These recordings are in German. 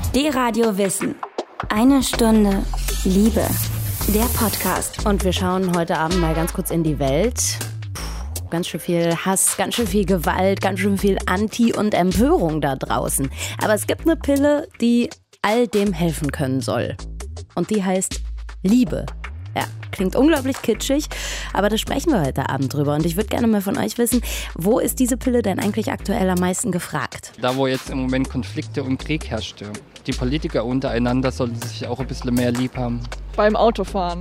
D-Radio Wissen. Eine Stunde Liebe. Der Podcast. Und wir schauen heute Abend mal ganz kurz in die Welt. Ganz schön viel Hass, ganz schön viel Gewalt, ganz schön viel Anti- und Empörung da draußen. Aber es gibt eine Pille, die all dem helfen können soll. Und die heißt Liebe. Ja, klingt unglaublich kitschig, aber da sprechen wir heute Abend drüber. Und ich würde gerne mal von euch wissen, wo ist diese Pille denn eigentlich aktuell am meisten gefragt? Da, wo jetzt im Moment Konflikte und Krieg herrschte. Die Politiker untereinander sollten sich auch ein bisschen mehr lieb haben. Beim Autofahren.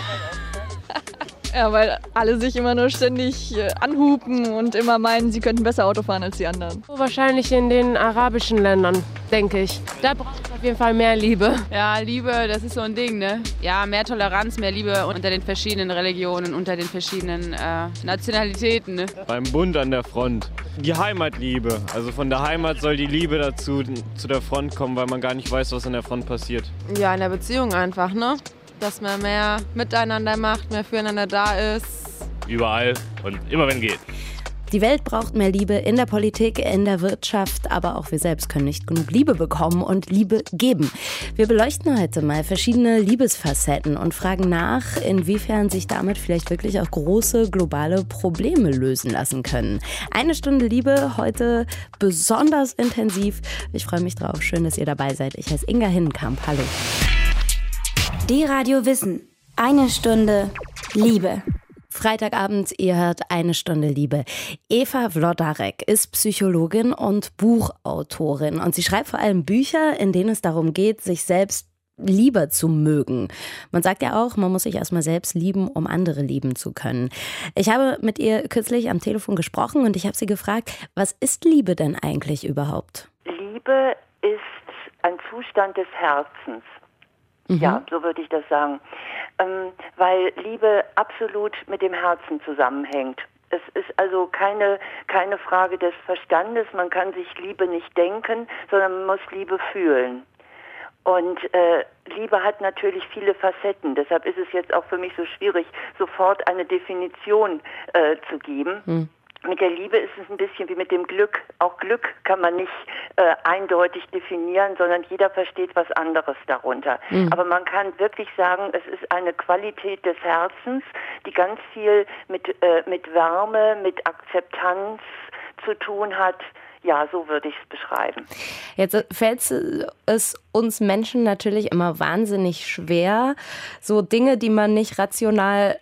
Ja, weil alle sich immer nur ständig anhupen und immer meinen, sie könnten besser Auto fahren als die anderen. Wahrscheinlich in den arabischen Ländern, denke ich. Da braucht es auf jeden Fall mehr Liebe. Ja, Liebe, das ist so ein Ding, ne? Ja, mehr Toleranz, mehr Liebe unter den verschiedenen Religionen, unter den verschiedenen Nationalitäten, ne? Beim Bund an der Front. Die Heimatliebe. Also von der Heimat soll die Liebe dazu zu der Front kommen, weil man gar nicht weiß, was an der Front passiert. Ja, in der Beziehung einfach, ne? Dass man mehr miteinander macht, mehr füreinander da ist. Überall und immer wenn geht. Die Welt braucht mehr Liebe in der Politik, in der Wirtschaft, aber auch wir selbst können nicht genug Liebe bekommen und Liebe geben. Wir beleuchten heute mal verschiedene Liebesfacetten und fragen nach, inwiefern sich damit vielleicht wirklich auch große globale Probleme lösen lassen können. Eine Stunde Liebe, heute besonders intensiv. Ich freue mich drauf. Schön, dass ihr dabei seid. Ich heiße Inga Hinnenkamp. Hallo. D-Radio Wissen. Eine Stunde Liebe. Freitagabend, ihr hört eine Stunde Liebe. Eva Wlodarek ist Psychologin und Buchautorin. Und sie schreibt vor allem Bücher, in denen es darum geht, sich selbst lieber zu mögen. Man sagt ja auch, man muss sich erstmal selbst lieben, um andere lieben zu können. Ich habe mit ihr kürzlich am Telefon gesprochen und ich habe sie gefragt, was ist Liebe denn eigentlich überhaupt? Liebe ist ein Zustand des Herzens. Ja, so würde ich das sagen. Weil Liebe absolut mit dem Herzen zusammenhängt. Es ist also keine Frage des Verstandes. Man kann sich Liebe nicht denken, sondern man muss Liebe fühlen. Und Liebe hat natürlich viele Facetten. Deshalb ist es jetzt auch für mich so schwierig, sofort eine Definition zu geben. Mit der Liebe ist es ein bisschen wie mit dem Glück. Auch Glück kann man nicht eindeutig definieren, sondern jeder versteht was anderes darunter. Aber man kann wirklich sagen, es ist eine Qualität des Herzens, die ganz viel mit Wärme, mit Akzeptanz zu tun hat. Ja, so würde ich es beschreiben. Jetzt fällt es uns Menschen natürlich immer wahnsinnig schwer, so Dinge, die man nicht rational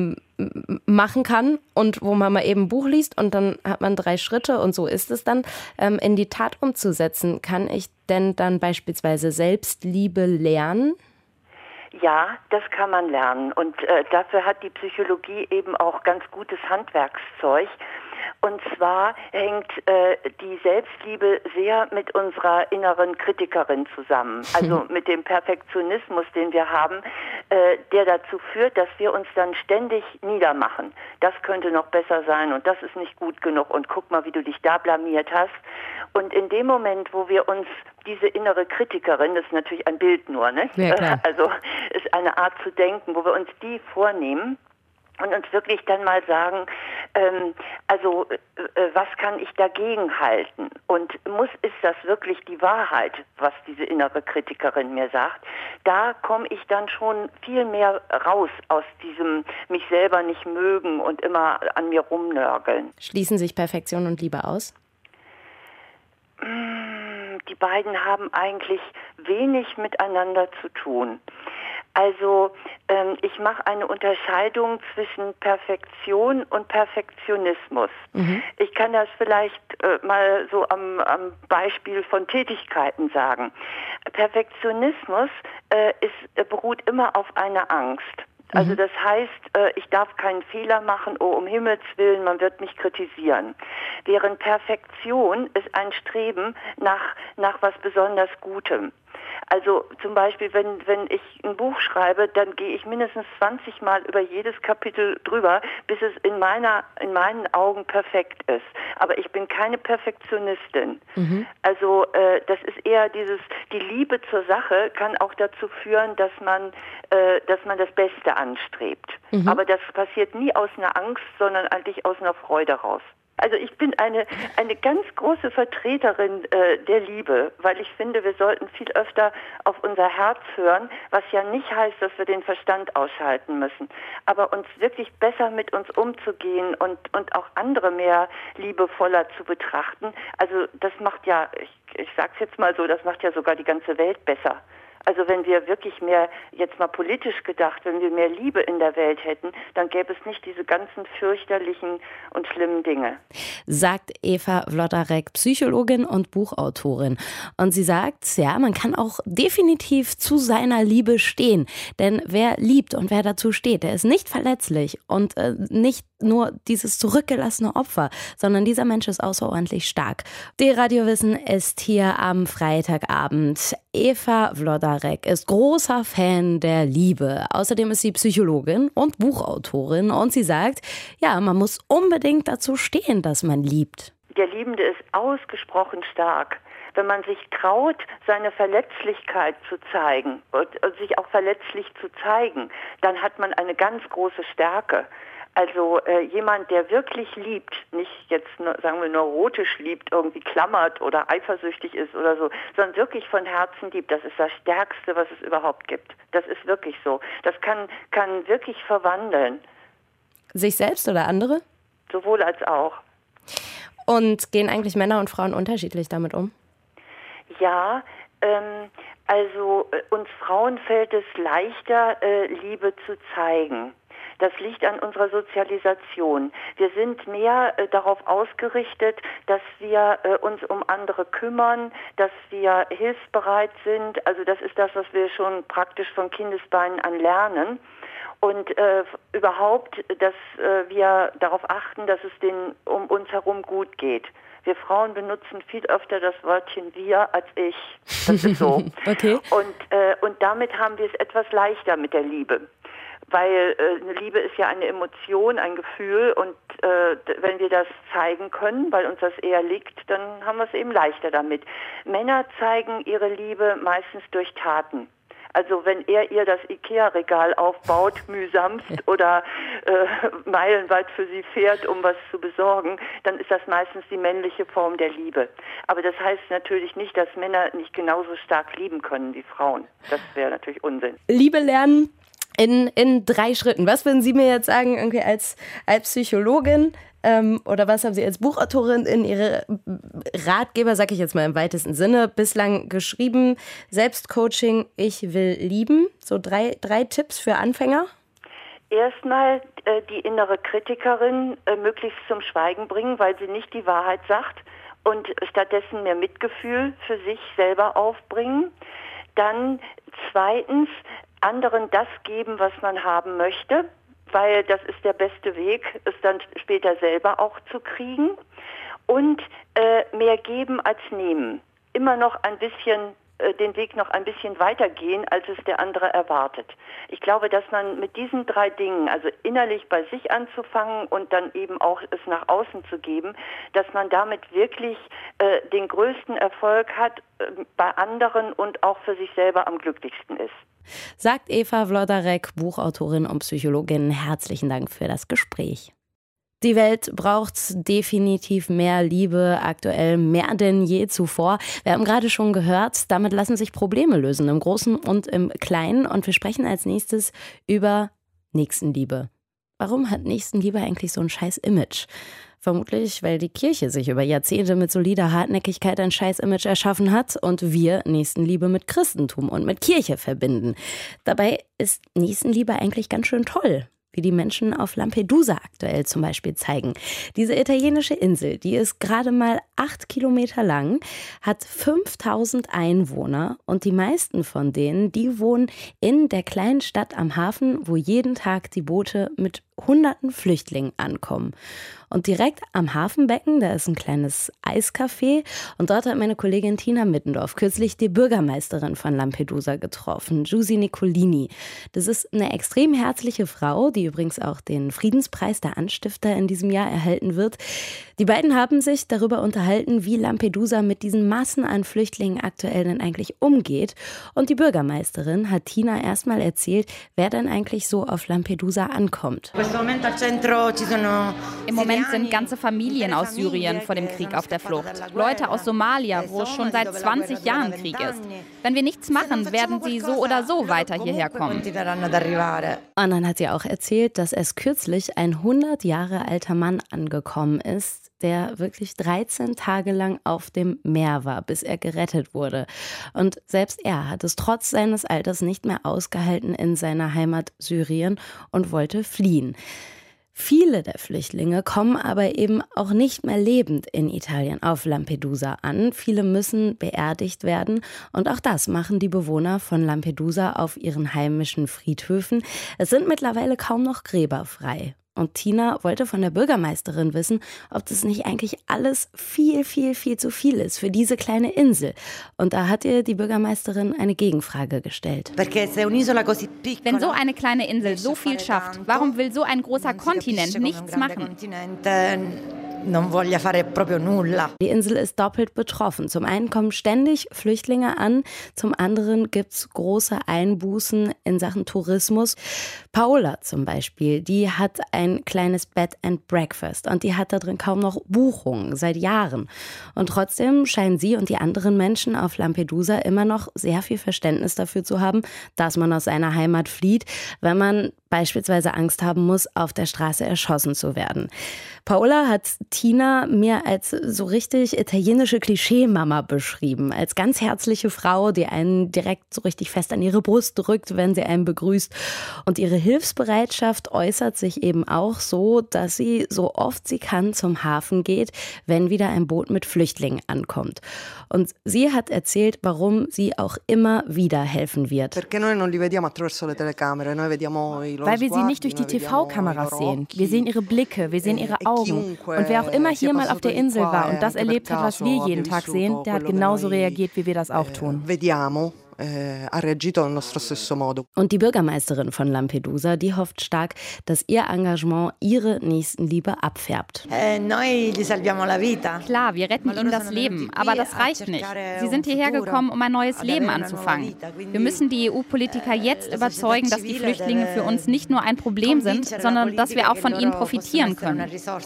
machen kann und wo man mal eben ein Buch liest und dann hat man 3 Schritte und so ist es dann, in die Tat umzusetzen. Kann ich denn dann beispielsweise Selbstliebe lernen? Ja, das kann man lernen und dafür hat die Psychologie eben auch ganz gutes Handwerkszeug. Und zwar hängt die Selbstliebe sehr mit unserer inneren Kritikerin zusammen. Also mit dem Perfektionismus, den wir haben, der dazu führt, dass wir uns dann ständig niedermachen. Das könnte noch besser sein und das ist nicht gut genug und guck mal, wie du dich da blamiert hast. Und in dem Moment, wo wir uns diese innere Kritikerin, das ist natürlich ein Bild nur, ne? Ja, klar. Also ist eine Art zu denken, wo wir uns die vornehmen, und uns wirklich dann mal sagen, was kann ich dagegen halten? Und ist das wirklich die Wahrheit, was diese innere Kritikerin mir sagt? Da komme ich dann schon viel mehr raus aus diesem mich selber nicht mögen und immer an mir rumnörgeln. Schließen sich Perfektion und Liebe aus? Die beiden haben eigentlich wenig miteinander zu tun. Also ich mache eine Unterscheidung zwischen Perfektion und Perfektionismus. Ich kann das vielleicht mal so am Beispiel von Tätigkeiten sagen. Perfektionismus beruht immer auf einer Angst. Also das heißt, ich darf keinen Fehler machen, oh um Himmels Willen, man wird mich kritisieren. Während Perfektion ist ein Streben nach was besonders Gutem. Also zum Beispiel, wenn ich ein Buch schreibe, dann gehe ich mindestens 20 Mal über jedes Kapitel drüber, bis es in meinen Augen perfekt ist. Aber ich bin keine Perfektionistin. Also das ist eher die Liebe zur Sache kann auch dazu führen, dass man das Beste anstrebt. Aber das passiert nie aus einer Angst, sondern eigentlich aus einer Freude raus. Also ich bin eine ganz große Vertreterin der Liebe, weil ich finde, wir sollten viel öfter auf unser Herz hören, was ja nicht heißt, dass wir den Verstand ausschalten müssen, aber uns wirklich besser mit uns umzugehen und auch andere mehr liebevoller zu betrachten. Also das macht ja, ich sag's jetzt mal so, das macht ja sogar die ganze Welt besser. Also wenn wir wirklich mehr, jetzt mal politisch gedacht, wenn wir mehr Liebe in der Welt hätten, dann gäbe es nicht diese ganzen fürchterlichen und schlimmen Dinge. Sagt Eva Wlodarek, Psychologin und Buchautorin. Und sie sagt, ja, man kann auch definitiv zu seiner Liebe stehen. Denn wer liebt und wer dazu steht, der ist nicht verletzlich und nicht nur dieses zurückgelassene Opfer, sondern dieser Mensch ist außerordentlich stark. Die Radiowissen ist hier am Freitagabend. Eva Wlodarek ist großer Fan der Liebe. Außerdem ist sie Psychologin und Buchautorin und sie sagt, ja, man muss unbedingt dazu stehen, dass man liebt. Der Liebende ist ausgesprochen stark. Wenn man sich traut, seine Verletzlichkeit zu zeigen und sich auch verletzlich zu zeigen, dann hat man eine ganz große Stärke. Also jemand, der wirklich liebt, nicht jetzt, sagen wir, neurotisch liebt, irgendwie klammert oder eifersüchtig ist oder so, sondern wirklich von Herzen liebt, das ist das Stärkste, was es überhaupt gibt. Das ist wirklich so. Das kann wirklich verwandeln. Sich selbst oder andere? Sowohl als auch. Und gehen eigentlich Männer und Frauen unterschiedlich damit um? Ja, also uns Frauen fällt es leichter, Liebe zu zeigen. Das liegt an unserer Sozialisation. Wir sind mehr darauf ausgerichtet, dass wir uns um andere kümmern, dass wir hilfsbereit sind. Also das ist das, was wir schon praktisch von Kindesbeinen an lernen. Und überhaupt, dass wir darauf achten, dass es denen um uns herum gut geht. Wir Frauen benutzen viel öfter das Wörtchen wir als ich. Das ist so. Okay. Und damit haben wir es etwas leichter mit der Liebe. Weil eine Liebe ist ja eine Emotion, ein Gefühl und wenn wir das zeigen können, weil uns das eher liegt, dann haben wir es eben leichter damit. Männer zeigen ihre Liebe meistens durch Taten. Also wenn er ihr das Ikea-Regal aufbaut, mühsamst oder meilenweit für sie fährt, um was zu besorgen, dann ist das meistens die männliche Form der Liebe. Aber das heißt natürlich nicht, dass Männer nicht genauso stark lieben können wie Frauen. Das wäre natürlich Unsinn. Liebe lernen in 3 Schritten. Was würden Sie mir jetzt sagen, irgendwie als Psychologin oder was haben Sie als Buchautorin in Ihre Ratgeber, sage ich jetzt mal im weitesten Sinne, bislang geschrieben? Selbstcoaching, ich will lieben. So 3 Tipps für Anfänger? Erstmal die innere Kritikerin möglichst zum Schweigen bringen, weil sie nicht die Wahrheit sagt und stattdessen mehr Mitgefühl für sich selber aufbringen. Dann zweitens anderen das geben, was man haben möchte, weil das ist der beste Weg, es dann später selber auch zu kriegen. Und mehr geben als nehmen. Immer noch ein bisschen den Weg noch ein bisschen weitergehen, als es der andere erwartet. Ich glaube, dass man mit diesen 3 Dingen, also innerlich bei sich anzufangen und dann eben auch es nach außen zu geben, dass man damit wirklich den größten Erfolg hat, bei anderen und auch für sich selber am glücklichsten ist. Sagt Eva Wlodarek, Buchautorin und Psychologin. Herzlichen Dank für das Gespräch. Die Welt braucht definitiv mehr Liebe, aktuell mehr denn je zuvor. Wir haben gerade schon gehört, damit lassen sich Probleme lösen, im Großen und im Kleinen. Und wir sprechen als nächstes über Nächstenliebe. Warum hat Nächstenliebe eigentlich so ein scheiß Image? Vermutlich, weil die Kirche sich über Jahrzehnte mit solider Hartnäckigkeit ein Scheiß-Image erschaffen hat und wir Nächstenliebe mit Christentum und mit Kirche verbinden. Dabei ist Nächstenliebe eigentlich ganz schön toll, wie die Menschen auf Lampedusa aktuell zum Beispiel zeigen. Diese italienische Insel, die ist gerade mal 8 Kilometer lang, hat 5000 Einwohner und die meisten von denen, die wohnen in der kleinen Stadt am Hafen, wo jeden Tag die Boote mit Hunderten Flüchtlingen ankommen. Und direkt am Hafenbecken, da ist ein kleines Eiscafé und dort hat meine Kollegin Tina Mittendorf kürzlich die Bürgermeisterin von Lampedusa getroffen, Giusy Nicolini. Das ist eine extrem herzliche Frau, die übrigens auch den Friedenspreis der Anstifter in diesem Jahr erhalten wird. Die beiden haben sich darüber unterhalten, wie Lampedusa mit diesen Massen an Flüchtlingen aktuell denn eigentlich umgeht. Und die Bürgermeisterin hat Tina erstmal erzählt, wer denn eigentlich so auf Lampedusa ankommt. Im Moment sind ganze Familien aus Syrien vor dem Krieg auf der Flucht. Leute aus Somalia, wo es schon seit 20 Jahren Krieg ist. Wenn wir nichts machen, werden sie so oder so weiter hierher kommen. Und dann hat sie auch erzählt, dass erst kürzlich ein 100 Jahre alter Mann angekommen ist, der wirklich 13 Tage lang auf dem Meer war, bis er gerettet wurde. Und selbst er hat es trotz seines Alters nicht mehr ausgehalten in seiner Heimat Syrien und wollte fliehen. Viele der Flüchtlinge kommen aber eben auch nicht mehr lebend in Italien auf Lampedusa an. Viele müssen beerdigt werden und auch das machen die Bewohner von Lampedusa auf ihren heimischen Friedhöfen. Es sind mittlerweile kaum noch Gräber frei. Und Tina wollte von der Bürgermeisterin wissen, ob das nicht eigentlich alles viel, viel, viel zu viel ist für diese kleine Insel. Und da hat ihr die Bürgermeisterin eine Gegenfrage gestellt. Wenn so eine kleine Insel so viel schafft, warum will so ein großer Kontinent nichts machen? Die Insel ist doppelt betroffen. Zum einen kommen ständig Flüchtlinge an, zum anderen gibt es große Einbußen in Sachen Tourismus. Paola zum Beispiel, die hat ein kleines Bed and Breakfast und die hat da drin kaum noch Buchungen seit Jahren. Und trotzdem scheinen sie und die anderen Menschen auf Lampedusa immer noch sehr viel Verständnis dafür zu haben, dass man aus seiner Heimat flieht, wenn man beispielsweise Angst haben muss, auf der Straße erschossen zu werden. Paola hat Tina mir als so richtig italienische Klischee-Mama beschrieben, als ganz herzliche Frau, die einen direkt so richtig fest an ihre Brust drückt, wenn sie einen begrüßt. Und ihre Hilfsbereitschaft äußert sich eben auch so, dass sie so oft sie kann zum Hafen geht, wenn wieder ein Boot mit Flüchtlingen ankommt. Und sie hat erzählt, warum sie auch immer wieder helfen wird. Weil wir sie nicht durch die TV-Kameras sehen. Wir sehen ihre Blicke, wir sehen ihre Augen. Und wer auch immer hier mal auf der Insel war und das erlebt hat, was wir jeden Tag sehen, der hat genauso reagiert, wie wir das auch tun. Und die Bürgermeisterin von Lampedusa, die hofft stark, dass ihr Engagement ihre Nächstenliebe abfärbt. Klar, wir retten ihnen das Leben, aber das reicht nicht. Sie sind hierher gekommen, um ein neues Leben anzufangen. Wir müssen die EU-Politiker jetzt überzeugen, dass die Flüchtlinge für uns nicht nur ein Problem sind, sondern dass wir auch von ihnen profitieren können.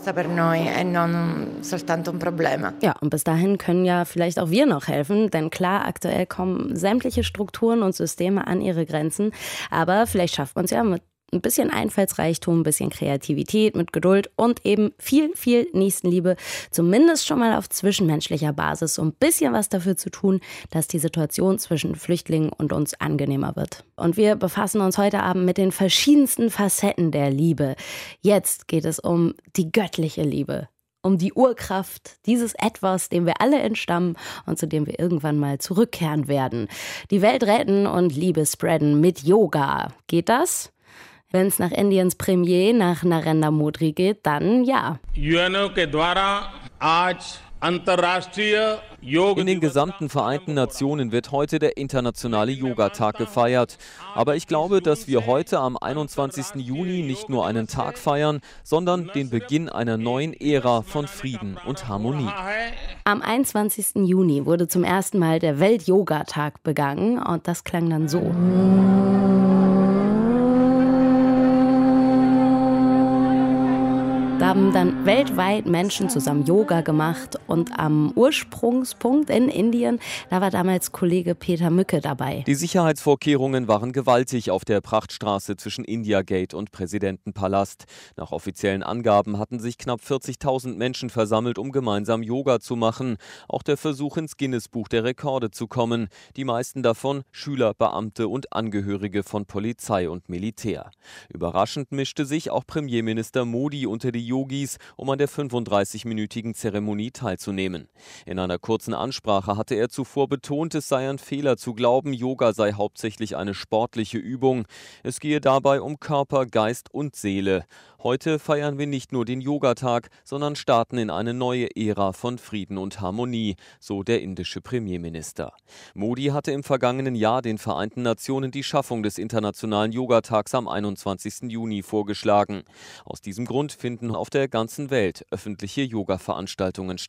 Ja, und bis dahin können ja vielleicht auch wir noch helfen, denn klar, aktuell kommen sämtliche Strukturen und Systeme an ihre Grenzen. Aber vielleicht schafft man es ja mit ein bisschen Einfallsreichtum, ein bisschen Kreativität, mit Geduld und eben viel, viel Nächstenliebe, zumindest schon mal auf zwischenmenschlicher Basis, so ein bisschen was dafür zu tun, dass die Situation zwischen Flüchtlingen und uns angenehmer wird. Und wir befassen uns heute Abend mit den verschiedensten Facetten der Liebe. Jetzt geht es um die göttliche Liebe. Um die Urkraft, dieses Etwas, dem wir alle entstammen und zu dem wir irgendwann mal zurückkehren werden. Die Welt retten und Liebe spreaden mit Yoga. Geht das? Wenn es nach Indiens Premier, nach Narendra Modi geht, dann ja. In den gesamten Vereinten Nationen wird heute der internationale Yogatag gefeiert. Aber ich glaube, dass wir heute am 21. Juni nicht nur einen Tag feiern, sondern den Beginn einer neuen Ära von Frieden und Harmonie. Am 21. Juni wurde zum ersten Mal der Welt-Yoga-Tag begangen und das klang dann so. Da haben dann weltweit Menschen zusammen Yoga gemacht und am Ursprungspunkt in Indien, da war damals Kollege Peter Mücke dabei. Die Sicherheitsvorkehrungen waren gewaltig auf der Prachtstraße zwischen India Gate und Präsidentenpalast. Nach offiziellen Angaben hatten sich knapp 40.000 Menschen versammelt, um gemeinsam Yoga zu machen. Auch der Versuch, ins Guinness-Buch der Rekorde zu kommen. Die meisten davon Schüler, Beamte und Angehörige von Polizei und Militär. Überraschend mischte sich auch Premierminister Modi unter die Yogis, um an der 35-minütigen Zeremonie teilzunehmen. In einer kurzen Ansprache hatte er zuvor betont, es sei ein Fehler zu glauben, Yoga sei hauptsächlich eine sportliche Übung. Es gehe dabei um Körper, Geist und Seele. Heute feiern wir nicht nur den Yogatag, sondern starten in eine neue Ära von Frieden und Harmonie, so der indische Premierminister. Modi hatte im vergangenen Jahr den Vereinten Nationen die Schaffung des Internationalen Yogatags am 21. Juni vorgeschlagen. Aus diesem Grund finden auf der ganzen Welt öffentliche Yoga-Veranstaltungen statt.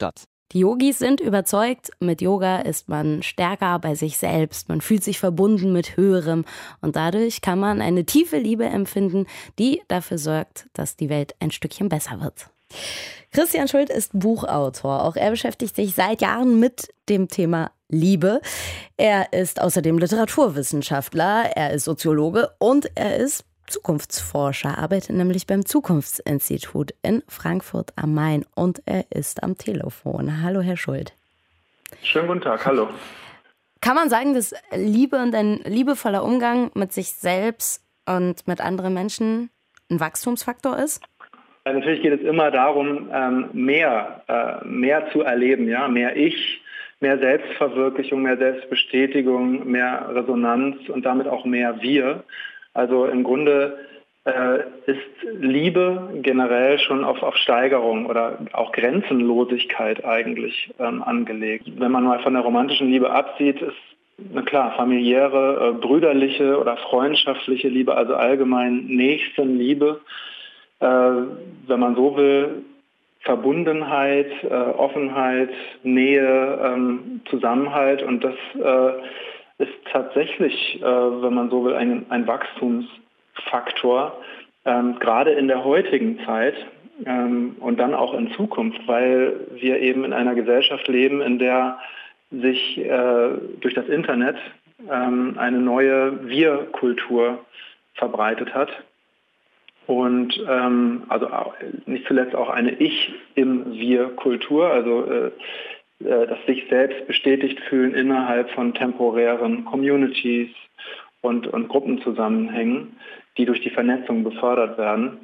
Die Yogis sind überzeugt, mit Yoga ist man stärker bei sich selbst, man fühlt sich verbunden mit Höherem und dadurch kann man eine tiefe Liebe empfinden, die dafür sorgt, dass die Welt ein Stückchen besser wird. Christian Schuld ist Buchautor. Auch er beschäftigt sich seit Jahren mit dem Thema Liebe. Er ist außerdem Literaturwissenschaftler, er ist Soziologe und er ist Zukunftsforscher, arbeitet nämlich beim Zukunftsinstitut in Frankfurt am Main und er ist am Telefon. Hallo, Herr Schuld. Schönen guten Tag, hallo. Kann man sagen, dass Liebe und ein liebevoller Umgang mit sich selbst und mit anderen Menschen ein Wachstumsfaktor ist? Natürlich geht es immer darum, mehr zu erleben, ja, mehr Ich, mehr Selbstverwirklichung, mehr Selbstbestätigung, mehr Resonanz und damit auch mehr Wir. Also im Grunde ist Liebe generell schon auf Steigerung oder auch Grenzenlosigkeit eigentlich angelegt. Wenn man mal von der romantischen Liebe absieht, ist klar, familiäre, brüderliche oder freundschaftliche Liebe, also allgemein Nächstenliebe, wenn man so will, Verbundenheit, Offenheit, Nähe, Zusammenhalt und das ist tatsächlich, wenn man so will, ein Wachstumsfaktor, gerade in der heutigen Zeit und dann auch in Zukunft, weil wir eben in einer Gesellschaft leben, in der sich durch das Internet eine neue Wir-Kultur verbreitet hat. Und also nicht zuletzt auch eine Ich-im-Wir-Kultur, also das sich selbst bestätigt fühlen innerhalb von temporären Communities und Gruppenzusammenhängen, die durch die Vernetzung befördert werden.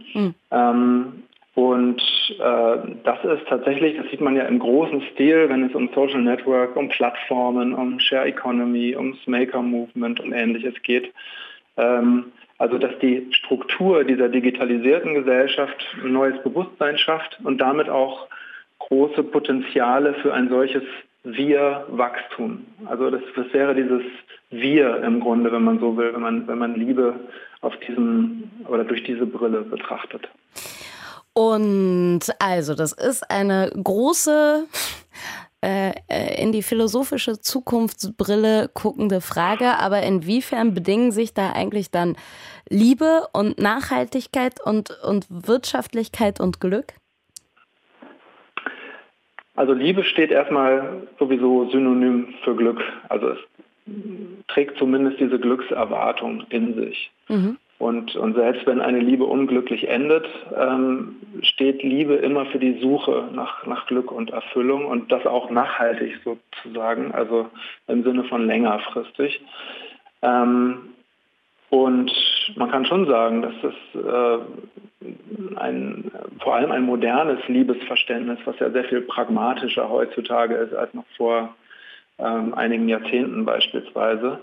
Das ist tatsächlich, das sieht man ja im großen Stil, wenn es um Social Network, um Plattformen, um Share Economy, ums Maker Movement und Ähnliches geht. Also dass die Struktur dieser digitalisierten Gesellschaft ein neues Bewusstsein schafft und damit auch große Potenziale für ein solches Wir-Wachstum. Also das wäre dieses Wir im Grunde, wenn man so will, wenn man Liebe auf durch diese Brille betrachtet. Und also das ist eine große in die philosophische Zukunftsbrille guckende Frage, aber inwiefern bedingen sich da eigentlich dann Liebe und Nachhaltigkeit und Wirtschaftlichkeit und Glück? Also Liebe steht erstmal sowieso synonym für Glück. Also es trägt zumindest diese Glückserwartung in sich. Und selbst wenn eine Liebe unglücklich endet, steht Liebe immer für die Suche nach Glück und Erfüllung und das auch nachhaltig sozusagen, also im Sinne von längerfristig. Und man kann schon sagen, dass es vor allem ein modernes Liebesverständnis, was ja sehr viel pragmatischer heutzutage ist als noch vor einigen Jahrzehnten beispielsweise,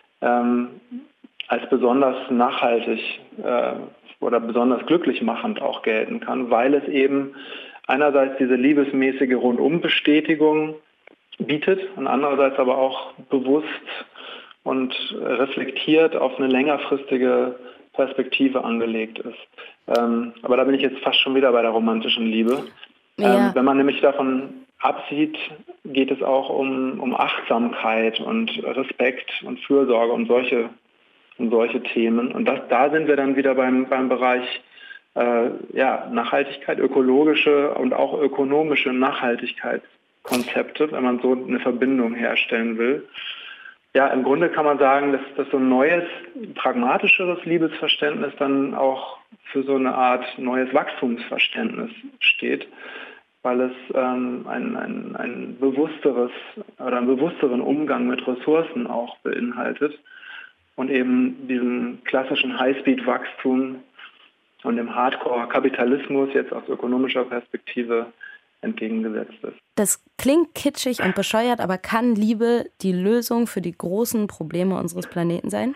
als besonders nachhaltig oder besonders glücklich machend auch gelten kann, weil es eben einerseits diese liebesmäßige Rundumbestätigung bietet und andererseits aber auch bewusst und reflektiert auf eine längerfristige Perspektive angelegt ist. Aber da bin ich jetzt fast schon wieder bei der romantischen Liebe. Ja. Wenn man nämlich davon absieht, geht es auch um Achtsamkeit und Respekt und Fürsorge, um solche Themen. Und da sind wir dann wieder beim Bereich Nachhaltigkeit, ökologische und auch ökonomische Nachhaltigkeitskonzepte, wenn man so eine Verbindung herstellen will. Ja, im Grunde kann man sagen, dass so ein neues, pragmatischeres Liebesverständnis dann auch für so eine Art neues Wachstumsverständnis steht, weil es ein bewussteres oder einen bewussteren Umgang mit Ressourcen auch beinhaltet und eben diesem klassischen Highspeed-Wachstum und dem Hardcore-Kapitalismus jetzt aus ökonomischer Perspektive entgegengesetzt ist. Das klingt kitschig und bescheuert, aber kann Liebe die Lösung für die großen Probleme unseres Planeten sein?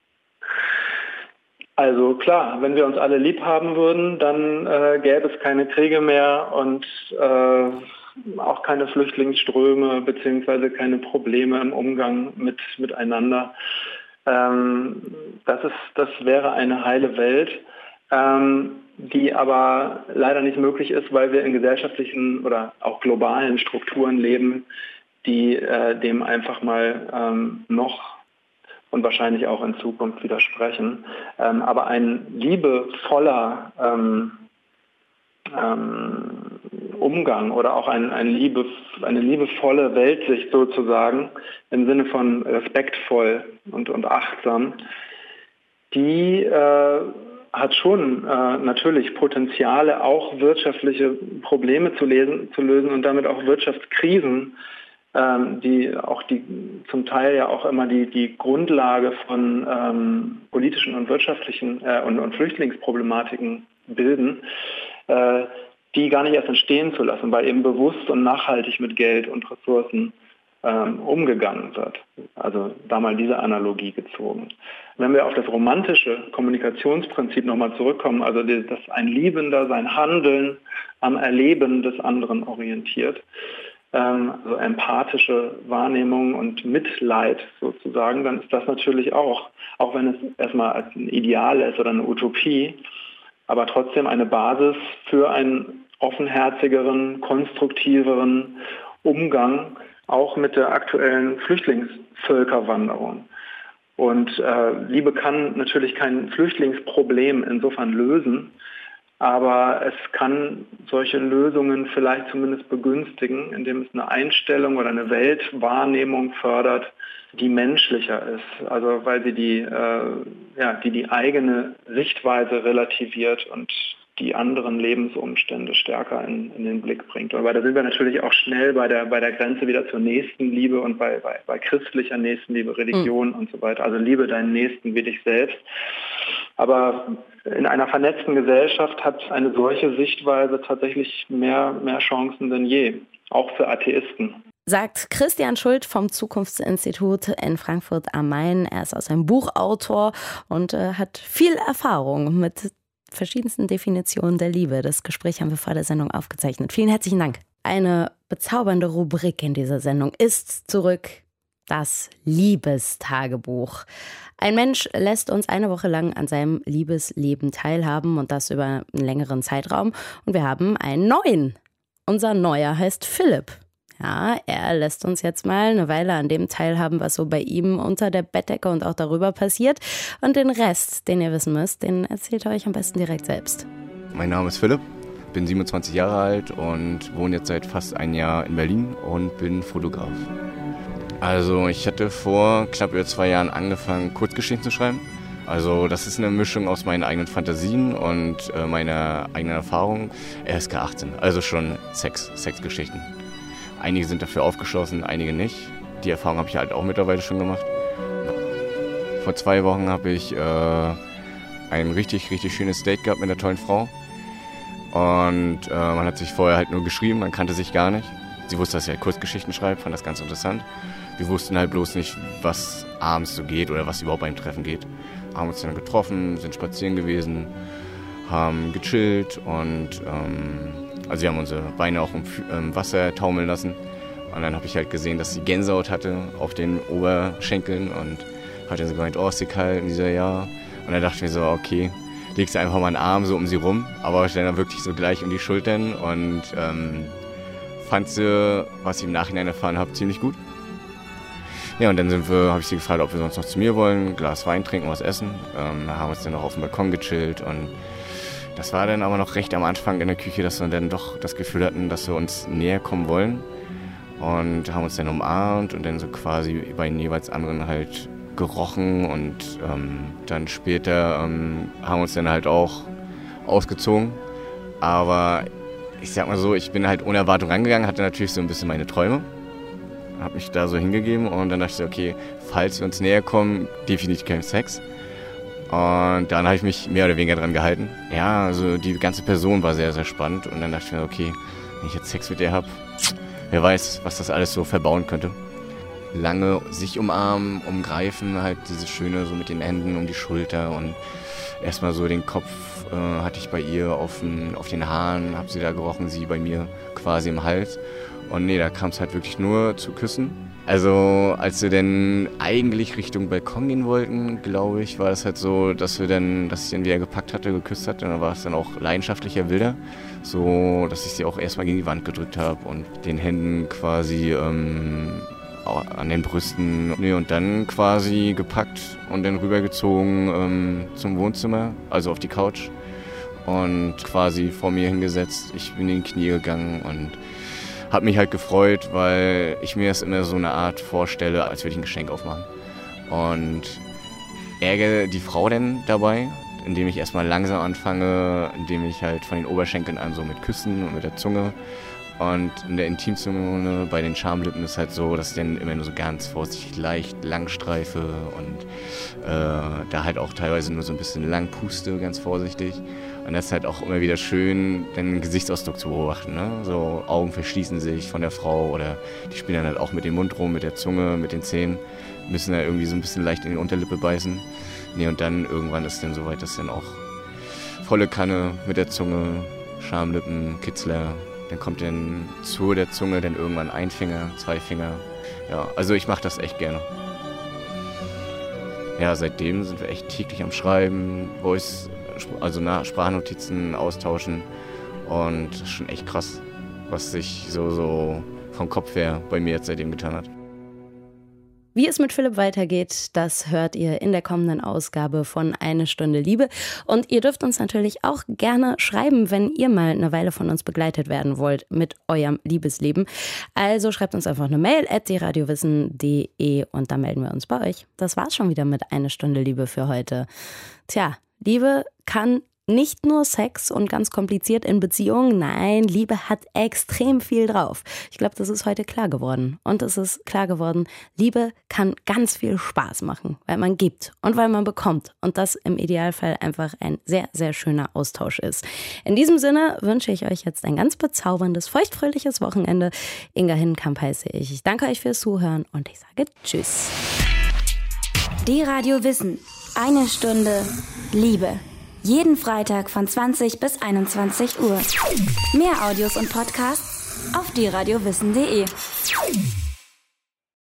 Also klar, wenn wir uns alle lieb haben würden, dann gäbe es keine Kriege mehr und auch keine Flüchtlingsströme beziehungsweise keine Probleme im Umgang miteinander. Das wäre eine heile Welt. die aber leider nicht möglich ist, weil wir in gesellschaftlichen oder auch globalen Strukturen leben, die dem einfach mal noch und wahrscheinlich auch in Zukunft widersprechen. Aber ein liebevoller Umgang oder auch eine liebevolle Weltsicht sozusagen im Sinne von respektvoll und achtsam, die hat schon natürlich Potenziale, auch wirtschaftliche Probleme zu lösen und damit auch Wirtschaftskrisen, die zum Teil ja auch immer die Grundlage von politischen und wirtschaftlichen und Flüchtlingsproblematiken bilden, die gar nicht erst entstehen zu lassen, weil eben bewusst und nachhaltig mit Geld und Ressourcen umgegangen wird. Also da mal diese Analogie gezogen. Wenn wir auf das romantische Kommunikationsprinzip nochmal zurückkommen, also dass ein Liebender sein Handeln am Erleben des anderen orientiert, also empathische Wahrnehmung und Mitleid sozusagen, dann ist das natürlich auch wenn es erstmal als ein Ideal ist oder eine Utopie, aber trotzdem eine Basis für einen offenherzigeren, konstruktiveren Umgang auch mit der aktuellen Flüchtlingsvölkerwanderung. Und Liebe kann natürlich kein Flüchtlingsproblem insofern lösen, aber es kann solche Lösungen vielleicht zumindest begünstigen, indem es eine Einstellung oder eine Weltwahrnehmung fördert, die menschlicher ist. Also weil sie die eigene Sichtweise relativiert und die anderen Lebensumstände stärker in den Blick bringt. Aber da sind wir natürlich auch schnell bei der Grenze wieder zur Nächstenliebe und bei christlicher Nächstenliebe, Religion und so weiter. Also liebe deinen Nächsten wie dich selbst. Aber in einer vernetzten Gesellschaft hat eine solche Sichtweise tatsächlich mehr Chancen denn je, auch für Atheisten. Sagt Christian Schult vom Zukunftsinstitut in Frankfurt am Main. Er ist aus einem Buchautor und hat viel Erfahrung mit verschiedensten Definitionen der Liebe. Das Gespräch haben wir vor der Sendung aufgezeichnet. Vielen herzlichen Dank. Eine bezaubernde Rubrik in dieser Sendung ist zurück: das Liebestagebuch. Ein Mensch lässt uns eine Woche lang an seinem Liebesleben teilhaben und das über einen längeren Zeitraum. Und wir haben einen neuen. Unser Neuer heißt Philipp. Ja, er lässt uns jetzt mal eine Weile an dem teilhaben, was so bei ihm unter der Bettdecke und auch darüber passiert. Und den Rest, den ihr wissen müsst, den erzählt er euch am besten direkt selbst. Mein Name ist Philipp, bin 27 Jahre alt und wohne jetzt seit fast einem Jahr in Berlin und bin Fotograf. Also ich hatte vor knapp über 2 Jahren angefangen, Kurzgeschichten zu schreiben. Also das ist eine Mischung aus meinen eigenen Fantasien und meiner eigenen Erfahrung. FSK 18, also schon Sexgeschichten. Einige sind dafür aufgeschlossen, einige nicht. Die Erfahrung habe ich halt auch mittlerweile schon gemacht. Vor 2 Wochen habe ich ein richtig schönes Date gehabt mit einer tollen Frau. Und man hat sich vorher halt nur geschrieben, man kannte sich gar nicht. Sie wusste, dass ich halt Kurzgeschichten schreibe, fand das ganz interessant. Wir wussten halt bloß nicht, was abends so geht oder was überhaupt beim Treffen geht. Haben uns dann getroffen, sind spazieren gewesen, haben gechillt und also wir haben unsere Beine auch im Wasser taumeln lassen. Und dann habe ich halt gesehen, dass sie Gänsehaut hatte auf den Oberschenkeln und hat dann so gemeint, oh, ist sie kalt? Und sie so, ja. Und dann dachte ich mir so, okay, legst du einfach mal einen Arm so um sie rum, aber ich dann wirklich so gleich um die Schultern und fand sie, was ich im Nachhinein erfahren habe, ziemlich gut. Ja, und dann habe ich sie gefragt, ob wir sonst noch zu mir wollen, ein Glas Wein trinken, was essen. Da haben wir uns dann noch auf dem Balkon gechillt und das war dann aber noch recht am Anfang in der Küche, dass wir dann doch das Gefühl hatten, dass wir uns näher kommen wollen und haben uns dann umarmt und dann so quasi bei den jeweils anderen halt gerochen und dann später haben wir uns dann halt auch ausgezogen. Aber ich sag mal so, ich bin halt ohne Erwartung rangegangen, hatte natürlich so ein bisschen meine Träume, habe mich da so hingegeben und dann dachte ich so, okay, falls wir uns näher kommen, definitiv kein Sex. Und dann habe ich mich mehr oder weniger dran gehalten. Ja, also die ganze Person war sehr, sehr spannend. Und dann dachte ich mir, okay, wenn ich jetzt Sex mit ihr habe, wer weiß, was das alles so verbauen könnte. Lange sich umarmen, umgreifen, halt dieses Schöne so mit den Händen um die Schulter. Und erstmal so den Kopf hatte ich bei ihr auf den Haaren, habe sie da gerochen, sie bei mir quasi im Hals. Und nee, da kam es halt wirklich nur zu Küssen. Also als wir dann eigentlich Richtung Balkon gehen wollten, glaube ich, war das halt so, dass ich dann wieder gepackt hatte, geküsst hatte. Und dann war es dann auch leidenschaftlicher wilder, so dass ich sie auch erstmal gegen die Wand gedrückt habe und den Händen quasi an den Brüsten. Und dann quasi gepackt und dann rübergezogen zum Wohnzimmer, also auf die Couch. Und quasi vor mir hingesetzt. Ich bin in die Knie gegangen und habe mich halt gefreut, weil ich mir das immer so eine Art vorstelle, als würde ich ein Geschenk aufmachen. Und ärgere die Frau dann dabei, indem ich erstmal langsam anfange, indem ich halt von den Oberschenkeln an so mit Küssen und mit der Zunge. Und in der Intimzone bei den Schamlippen ist halt so, dass ich dann immer nur so ganz vorsichtig leicht lang streife und da halt auch teilweise nur so ein bisschen lang puste, ganz vorsichtig. Und das ist halt auch immer wieder schön, den Gesichtsausdruck zu beobachten. Ne? So Augen verschließen sich von der Frau oder die spielen dann halt auch mit dem Mund rum, mit der Zunge, mit den Zähnen, müssen da irgendwie so ein bisschen leicht in die Unterlippe beißen. Nee, und dann irgendwann ist dann soweit, dass dann auch volle Kanne mit der Zunge, Schamlippen, Kitzler. Dann kommt dann zu der Zunge dann irgendwann ein Finger, 2 Finger. Ja, also ich mache das echt gerne. Ja, seitdem sind wir echt täglich am Schreiben, also Sprachnotizen austauschen. Und das ist schon echt krass, was sich so vom Kopf her bei mir jetzt seitdem getan hat. Wie es mit Philipp weitergeht, das hört ihr in der kommenden Ausgabe von Eine Stunde Liebe. Und ihr dürft uns natürlich auch gerne schreiben, wenn ihr mal eine Weile von uns begleitet werden wollt mit eurem Liebesleben. Also schreibt uns einfach eine Mail @radiowissen.de und dann melden wir uns bei euch. Das war's schon wieder mit Eine Stunde Liebe für heute. Tja, Liebe kann nicht nur Sex und ganz kompliziert in Beziehungen, nein, Liebe hat extrem viel drauf. Ich glaube, das ist heute klar geworden. Und es ist klar geworden, Liebe kann ganz viel Spaß machen, weil man gibt und weil man bekommt. Und das im Idealfall einfach ein sehr, sehr schöner Austausch ist. In diesem Sinne wünsche ich euch jetzt ein ganz bezauberndes, feuchtfröhliches Wochenende. Inga Hinnenkamp heiße ich. Ich danke euch fürs Zuhören und ich sage Tschüss. Die Radio Wissen. Eine Stunde Liebe. Jeden Freitag von 20 bis 21 Uhr. Mehr Audios und Podcasts auf dieradiowissen.de.